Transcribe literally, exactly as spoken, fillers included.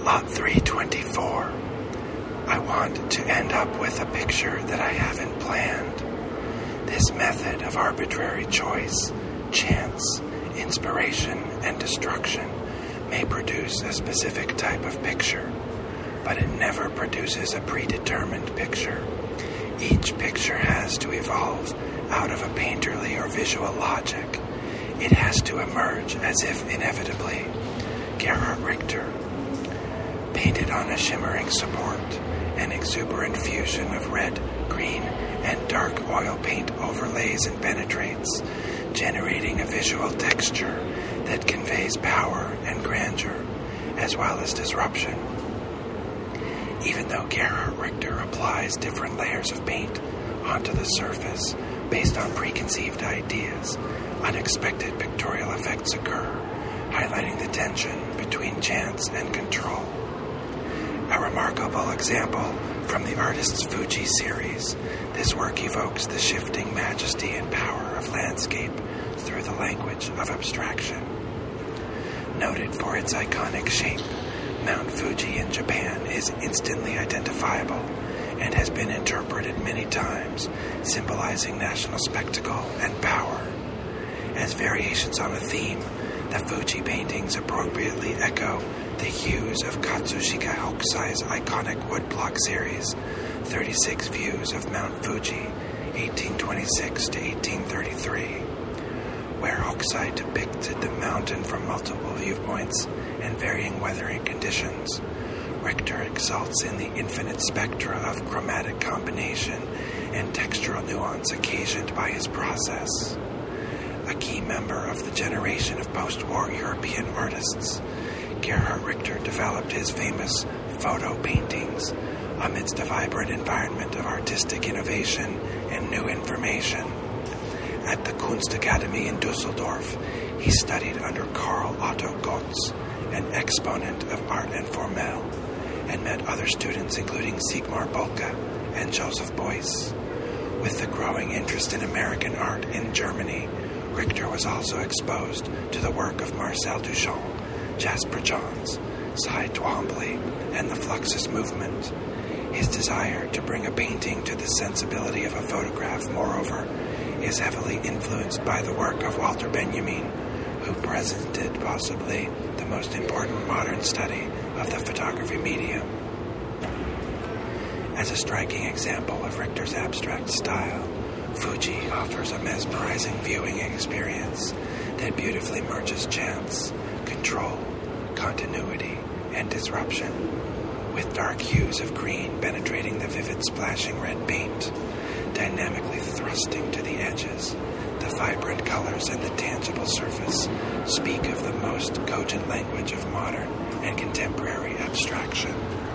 Lot three twenty-four. I want to end up with a picture that I haven't planned. This method of arbitrary choice, chance, inspiration, and destruction may produce a specific type of picture, but it never produces a predetermined picture. Each picture has to evolve out of a painterly or visual logic. It has to emerge as if inevitably. Gerhard Richter. Painted on a shimmering support, an exuberant fusion of red, green, and dark oil paint overlays and penetrates, generating a visual texture that conveys power and grandeur, as well as disruption. Even though Gerhard Richter applies different layers of paint onto the surface based on preconceived ideas, unexpected pictorial effects occur, highlighting the tension between chance and control. A remarkable example from the artist's Fuji series, this work evokes the shifting majesty and power of landscape through the language of abstraction. Noted for its iconic shape, Mount Fuji in Japan is instantly identifiable and has been interpreted many times, symbolizing national spectacle and power. As variations on a theme, the Fuji paintings appropriately echo the hues of Katsushika Hokusai's iconic woodblock series, thirty-six Views of Mount Fuji, eighteen twenty-six to eighteen thirty-three, where Hokusai depicted the mountain from multiple viewpoints and varying weathering conditions. Richter exalts in the infinite spectra of chromatic combination and textural nuance occasioned by his process. A key member of the generation of post-war European artists, Gerhard Richter developed his famous photo paintings amidst a vibrant environment of artistic innovation and new information. At the Kunstakademie in Dusseldorf, he studied under Karl Otto Gotz, an exponent of art and formel, and met other students including Sigmar Bolke and Joseph Beuys. With the growing interest in American art in Germany, Richter was also exposed to the work of Marcel Duchamp, Jasper Johns, Cy Twombly, and the Fluxus movement. His desire to bring a painting to the sensibility of a photograph, moreover, is heavily influenced by the work of Walter Benjamin, who presented possibly the most important modern study of the photography medium. As a striking example of Richter's abstract style, Fuji offers a mesmerizing viewing experience that beautifully merges chance, control, continuity, and disruption, with dark hues of green penetrating the vivid splashing red paint, dynamically thrusting to the edges. The vibrant colors and the tangible surface speak of the most cogent language of modern and contemporary abstraction.